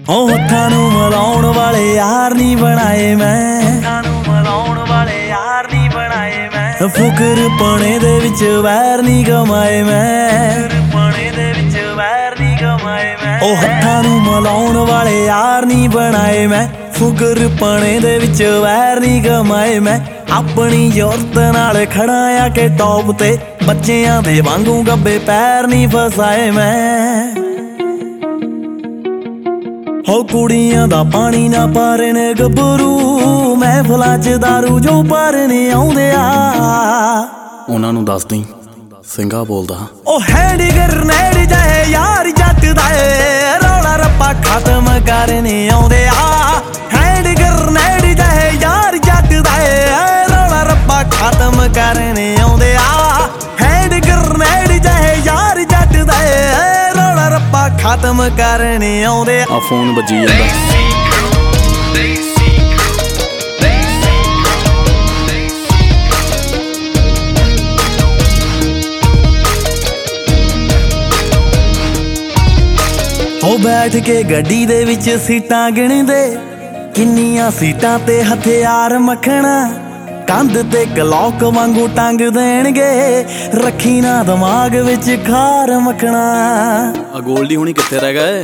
ਹੱਥਾਂ ਨੂੰ ਮਿਲਾਉਣ ਵਾਲੇ ਯਾਰ ਨਹੀਂ ਬਣਾਏ ਮੈਂ, ਹੱਥਾਂ ਨੂੰ ਮਿਲਾਉਣ ਵਾਲੇ ਯਾਰ ਨਹੀਂ ਬਣਾਏ ਮੈਂ। ਫੁਕਰ ਪਣੇ ਦੇ ਵਿੱਚ ਵੈਰ ਨਹੀਂ ਕਮਾਏ ਮੈਂ, ਪਣੇ ਦੇ ਵਿੱਚ ਵੈਰ ਨਹੀਂ ਕਮਾਏ ਮੈਂ। ਉਹ ਹੱਥਾਂ ਨੂੰ ਮਿਲਾਉਣ ਵਾਲੇ ਯਾਰ ਨਹੀਂ ਬਣਾਏ ਮੈਂ, ਫੁਕਰ ਪਣੇ ਦੇ ਵਿੱਚ ਵੈਰ ਨਹੀਂ ਕਮਾਏ ਮੈਂ। ਆਪਣੀ ਜ਼ਰੂਰਤ ਨਾਲ ਖੜਾ ਆ ਕੇ ਟੌਪ ਤੇ, ਬੱਚਿਆਂ ਦੇ ਵਾਂਗੂ ਗੱਬੇ ਪੈਰ ਨਹੀਂ ਫਸਾਏ ਮੈਂ। ਹੋ ਕੁੜੀਆਂ ਦਾ ਪਾਣੀ ਨਾ ਪਾਰਨ ਗੱਭਰੂ, ਮਹਿਫਲਾਂ 'ਚ ਦਾਰੂ ਜੋ ਭਰਨ ਆਉਂਦੇ ਆ। ਉਹਨਾਂ ਨੂੰ ਦੱਸ ਦੀ ਸਿੰਘਾ ਬੋਲਦਾ। ਉਹ ਹੈਂਡ ਗਰਨੇਡ ਜਾਏ ਯਾਰ ਜੱਟ ਦਾ ਏ, ਰੌਲਾ ਰੱਪਾ ਖਤਮ ਕਰਨ ਆਉਂਦੇ ਆ। ਹੈਂਡ ਗਰਨੇਡ ਜਾਏ ਯਾਰ ਜੱਟ ਦਾ ਏ, ਰੌਲਾ ਰੱਪਾ ਖਤਮ ਕਰਨ ਆਉਂਦੇ ਆ। ਹੈਂਡ ਗਰਨੇਡ ਜਾਏ ਯਾਰ ਜੱਟ ਦਾ ਏ, ਰੌਲਾ ਰੱਪਾ ਖਤਮ ਕਰਨ ਆਉਂਦੇ ਆ। ਫੋਨ ਵੱਜੀ ਜਾਂਦਾ। ਉਹ ਬੈਠ ਕੇ ਗੱਡੀ ਦੇ ਵਿੱਚ ਸੀਟਾਂ ਗਿਣਦੇ, ਕਿੰਨੀਆਂ ਸੀਟਾਂ ਤੇ ਹਥਿਆਰ ਮੱਖਣਾ। ਕੰਧ ਤੇ ਕਲੌਕ ਵਾਂਗੂ ਟੰਗ ਦੇਣਗੇ, ਰੱਖੀ ਨਾ ਦਿਮਾਗ ਵਿੱਚ ਖਾਰ ਮੱਖਣਾ। ਆ ਗੋਲਡੀ ਹੁਣੀ ਕਿੱਥੇ ਰਹਿ ਗਏ?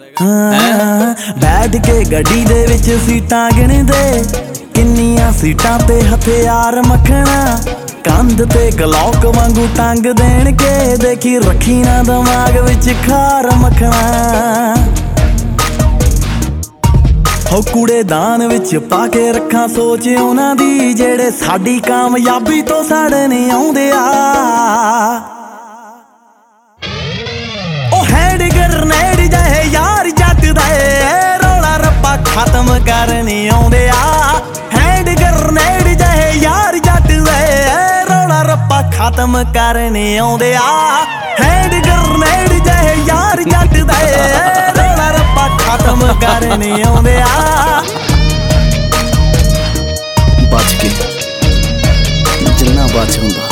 ਬੈਠ ਕੇ ਗੱਡੀ ਦੇ ਵਿੱਚ ਸੀਟਾਂ ਗਿਣਦੇ, ਕਿੰਨੀਆਂ ਸੀਟਾਂ ਤੇ ਹਥਿਆਰ ਮੱਖਣਾ। ਕੰਧ ਤੇ ਕਲੌਕ ਵਾਂਗੂ ਟੰਗ ਦੇਣਗੇ, ਦੇਖੀ ਰੱਖੀ ਨਾ ਦਿਮਾਗ ਵਿੱਚ ਖਾਰ ਮੱਖਣਾ। ਹੋ ਕੂੜੇਦਾਨ ਵਿੱਚ ਪਾ ਕੇ ਰੱਖਾਂ ਸੋਚ ਉਹਨਾਂ ਦੀ, ਜਿਹੜੇ ਸਾਡੀ ਕਾਮਯਾਬੀ ਤੋਂ ਸੜਨ ਆਉਂਦੇ ਆ। ਉਹ ਹੈਂਡ ਗਰਨੇਡ ਜਾਏ ਯਾਰ ਜੱਟ ਦਾ ਏ, ਰੌਲਾ ਰੱਪਾ ਖਤਮ ਕਰਨ ਆਉਂਦੇ ਆ। ਹੈਂਡ ਗਰਨੇਡ ਜਾਏ ਯਾਰ ਜੱਟ ਦਾ ਏ, ਰੌਲਾ ਰੱਪਾ ਖਤਮ ਕਰਨ ਆਉਂਦੇ ਆ। ਹੈਂਡ ਗਰਨੇਡ ਜਾਏ ਯਾਰ ਜੱਟ ਦਾ ਏ, ਰੌਲਾ ਰੱਪਾ ਖਤਮ ਕਰਨ ਆਉਂਦੇ ਆ। ਬਚ ਕੇ ਜਿੰਨਾ ਬਚ ਹੁੰਦਾ।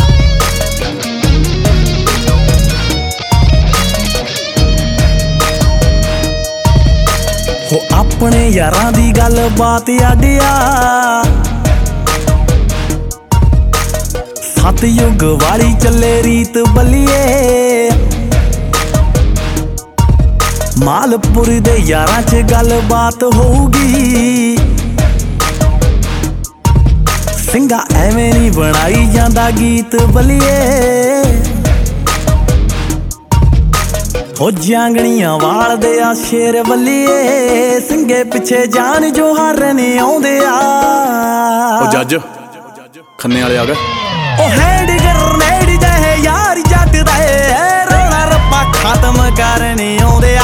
ਹੋ ਆਪਣੇ ਯਾਰਾਂ ਦੀ ਗੱਲ ਬਾਤ ਆਡਿਆ, ਸਤਯੁਗ ਵਾਲੀ ਚੱਲੇ ਰੀਤ ਬੱਲੀਏ। ਮਾਲਪੁਰ ਦੇ ਯਾਰਾਂ 'ਚ ਗੱਲ ਬਾਤ ਹੋਊਗੀ, ਸਿੰਘਾ ਐਵੇਂ ਨਹੀਂ ਬਣਾਈ ਜਾਂਦਾ ਗੀਤ ਬੱਲੀਏ। ਹੋ ਜਾਂਗਣੀਆਂ ਵਾਲਦੇ ਆ ਸ਼ੇਰ ਬੱਲੀਏ, ਸਿੰਘੇ ਪਿੱਛੇ ਜਾਨ ਜੋ ਹਾਰਨ ਆਉਂਦੇ ਆ। ਉਹ ਜੱਜ ਖੰਨੇ ਵਾਲੇ ਆ ਗਏ। ਉਹ ਹੈਂਡ ਗਰਨੇਡ ਜਾਏ ਯਾਰ ਜੱਟ ਦਾ ਏ, ਰੌਲਾ ਰੱਪਾ ਖਤਮ ਕਰਨ ਆਉਂਦੇ ਆ।